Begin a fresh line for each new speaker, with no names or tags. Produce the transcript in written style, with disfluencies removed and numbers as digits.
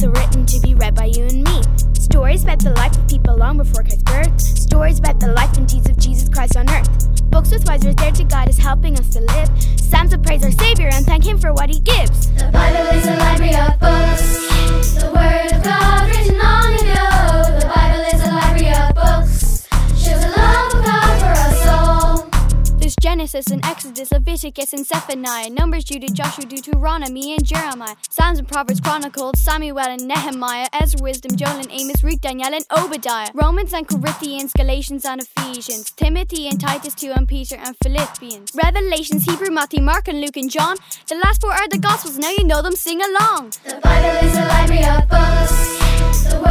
books are written to be read by you and me. Stories about the life of people long before Christ's birth. Stories about the life and deeds of Jesus Christ on earth. Books with wise words there to guide us, helping us to live. Psalms will praise our Saviour and thank Him for what He gives.
The Bible is a library of books, the Word of God written long ago. The Bible is a library of books, shows the love of God for us all.
There's Genesis and Exodus, Leviticus and Zephaniah, Numbers, Judah, Joshua, Deuteronomy and Jeremiah, Psalms and Proverbs, Chronicles, Samuel and Nehemiah, Ezra, Wisdom, Joel and Amos, Ruth, Daniel and Obadiah, Romans and Corinthians, Galatians and Ephesians, Timothy and Titus, 2 and Peter and Philippians, Revelations, Hebrew, Matthew, Mark and Luke and John. The last 4 are the Gospels, now you know them, sing along.
The Bible is a library of books, the